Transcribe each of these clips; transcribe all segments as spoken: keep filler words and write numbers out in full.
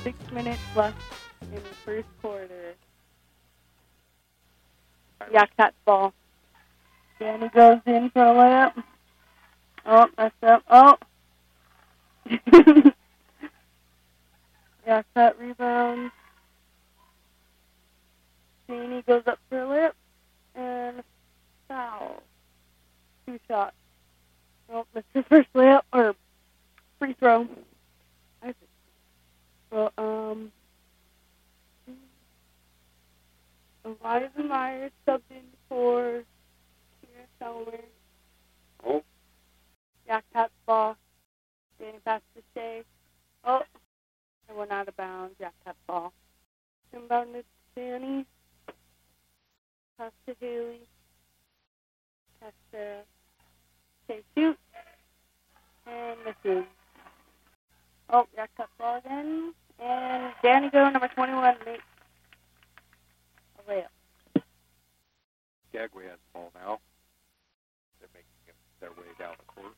six minutes left in the first quarter. Yakats ball. Danny goes in for a layup. Oh, that's up. Oh. Yakat rebounds. Danny goes up for a layup. And foul. Two shots. Oh, missed his first layup. Or free throw. I think. Well, um. Eliza Myers subbed in for Kira Selmer. Oh. Yakats ball. Danny passes to Shea. Oh. It went out of bounds. Yakats ball. Inbounded to Danny. Pass to Haley. Pass to Shea shoot. And misses. Oh, Yakats ball again. And Danny go, number twenty-one, makes a layup. Skagway has the ball now. They're making their way down the court.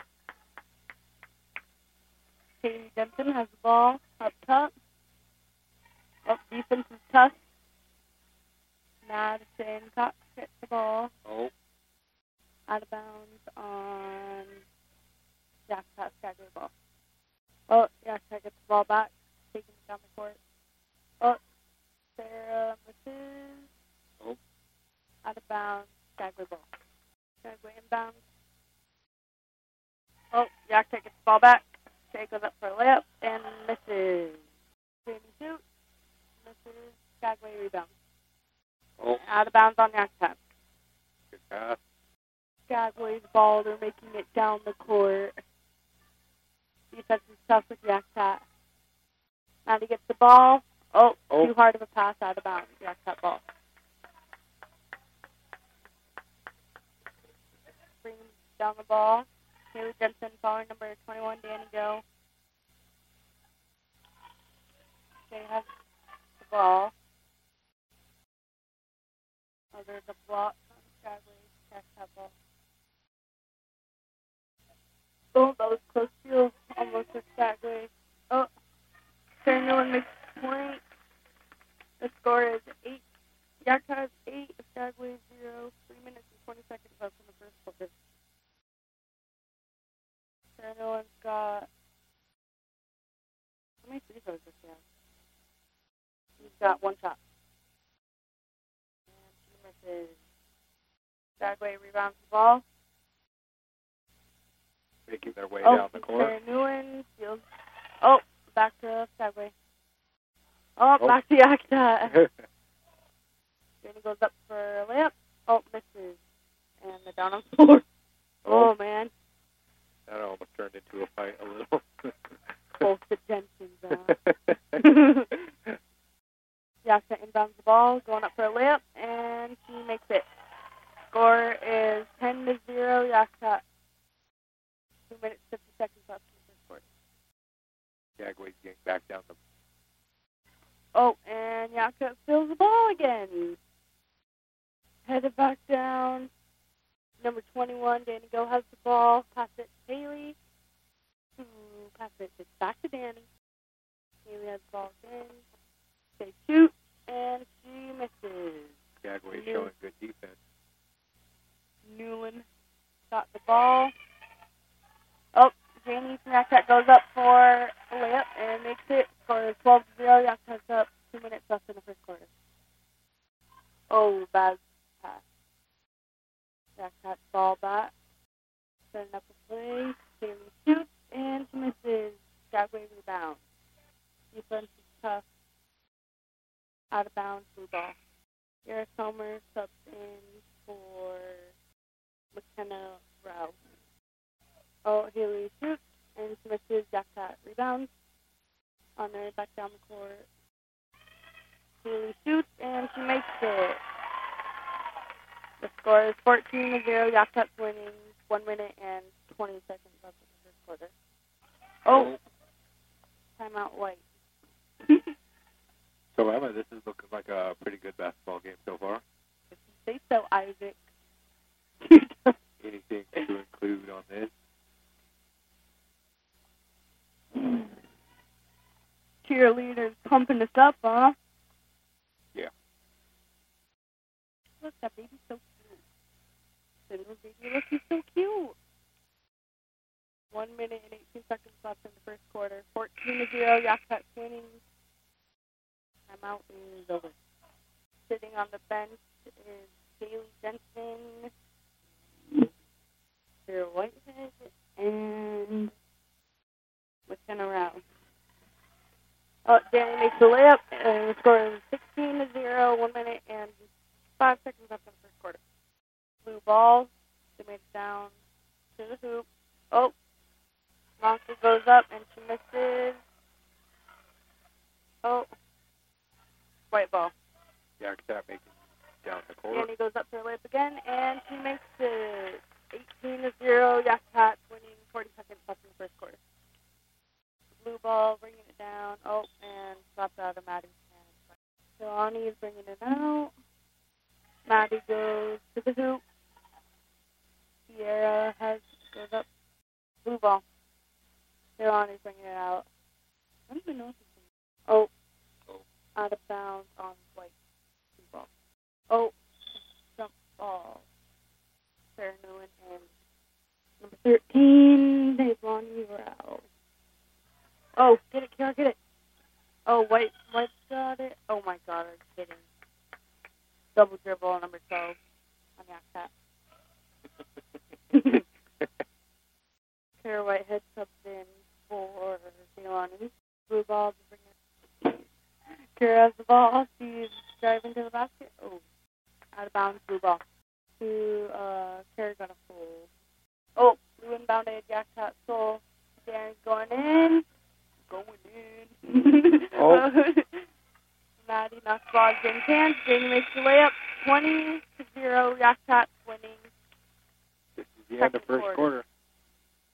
Katie Denton has the ball up top. Oh, defense is tough. Madison Cox gets the ball. Oh. Out of bounds on Yakats Skagway ball. Oh, Yakats gets the ball back. Taking it down the court. Oh, Sarah misses. Oh. Out of bounds. Skagway ball. Skagway inbounds. Oh, Yakats gets the ball back. Shea goes up for a layup and misses. Jamie shoot. Misses. Skagway rebounds. Oh. Out of bounds on Yakats. Good pass. Skagway's ball. They're making it down the court. Defense is tough with Yakats. Maddie gets the ball. Oh, oh, too hard of a pass out of bounds. Yakats ball. Brings down the ball. Haley Jensen following number twenty-one, Danny Go. They have the ball. Oh, there's a block on Skagway. Yakats ball. Oh, that was close field. Almost a Skagway. Oh, Sarah Newland makes a point. The score is eight. Yakats eight, Skagway zero. Three minutes and twenty seconds left in the first quarter. Sarah Newland's got. How many free throws does he have? He's got one shot. And she misses. Skagway rebounds the ball. Making their way oh, down the court. Sarah Newland steals. Oh, back to Skagway. Oh, oh. back to Yakats. Danny goes up for a layup. Oh, misses. And they're down on the floor. Oh, oh man. That almost turned into a fight a little. Both the tensions on. Yakats inbounds the ball, going up for a layup, and she makes it. Score is ten to zero. Yakats. Two minutes, fifty seconds left in the first quarter. Skagway's getting back down the. Oh, and Yakats steals the ball again. Headed back down. Number twenty-one, Danny Go has the ball. Pass it to Haley. Ooh, pass it it's back to Danny. Haley has the ball again. They shoot, and she misses. Skagway New- showing good defense. Newland got the ball. Oh, Jamie from Yakats goes up for a layup and makes it. Score is twelve to zero. Yakats up. Two minutes left in the first quarter. Oh, bad pass. Yakats ball back. Setting up a play. Jamie shoots and she misses. Skagway rebound. Defense is tough. Out of bounds, blue ball. Gareth Sommer subs in for McKenna Rowe. Oh, Haley shoots and she misses. Yakats rebounds. On her back down the court. Haley shoots and she makes it. The score is fourteen to zero. Yakats winning. One minute and twenty seconds left in the first quarter. Oh, timeout white. So Emma, this is looking like a pretty good basketball game so far. If you say so, Isaac. Anything to include on this? cheerleaders pumping us up, huh? Yeah. Look, that baby's so cute. Cinder's baby, look, he's so cute. One minute and eighteen seconds left in the first quarter. fourteen to zero, Yakats winning. Timeout is over. Sitting on the bench is Haley Jensen, Sarah Whitehead, and McKenna Rouse. Oh, Danny makes the layup, and the score is sixteen to zero, one minute and five seconds left in the first quarter. Blue ball, they made it down to the hoop. Oh, Monster goes up, and she misses. Oh, white ball. Yakutat making down the court. Danny goes up to her layup again, and she makes it eighteen to zero. Yakutat winning, forty seconds left in the first quarter. Blue ball, bringing it down. Oh, and stopped out of Maddie's hand. Jelani is bringing it out. Maddie goes to the hoop. Sierra has goes up. Blue ball. Jelani's bringing it out. I don't even know if it's in. Oh, oh, out of bounds on white. Blue ball. Oh, jump ball. Sarah Nguyen and number thirteen, Jelani Rouse. Oh, get it, Kara, get it. Oh, White, White got it. Oh my God, I'm kidding. Double dribble, number twelve on Yaktat. Kara Whitehead subs in for Jelani. Blue ball to bring it. Kara has the ball. She's driving to the basket. Oh, out of bounds, blue ball. To, uh, Kara got a full. Oh, blue inbounded, Yaktat soul. Dan's going in. Going in. Oh. Maddie knocks balls in hands. Jamie makes the layup. twenty to zero. Yaktats winning. This is the end of first quarter. quarter.